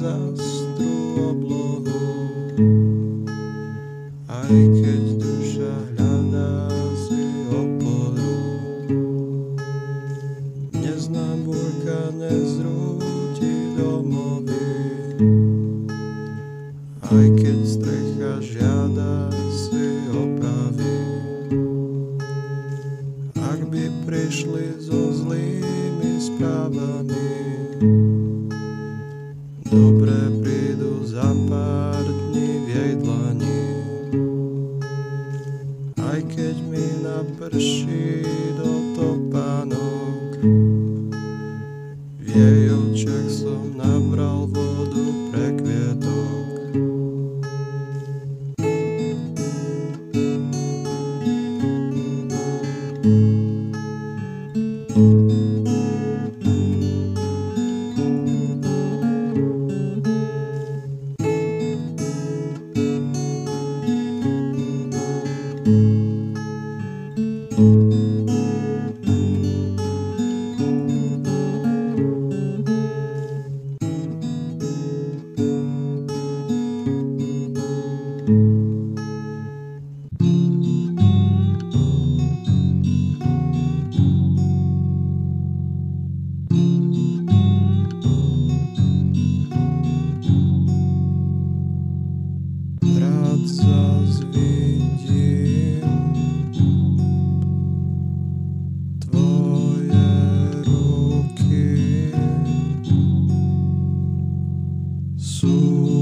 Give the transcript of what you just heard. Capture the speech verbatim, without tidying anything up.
zastrú oblohu. Aj keď duša hľadá si oporu, neznám búrka, nezrúti domovy. Aj keď strecha žiada si opravy, ak by prišli so zlými správami, dobre prídu za pár dní v jej dlani. Aj keď mi naprší do topánok, v jej očiach som nabral vodu pre kvietok. Rád zas vidím tvoje ruky, sú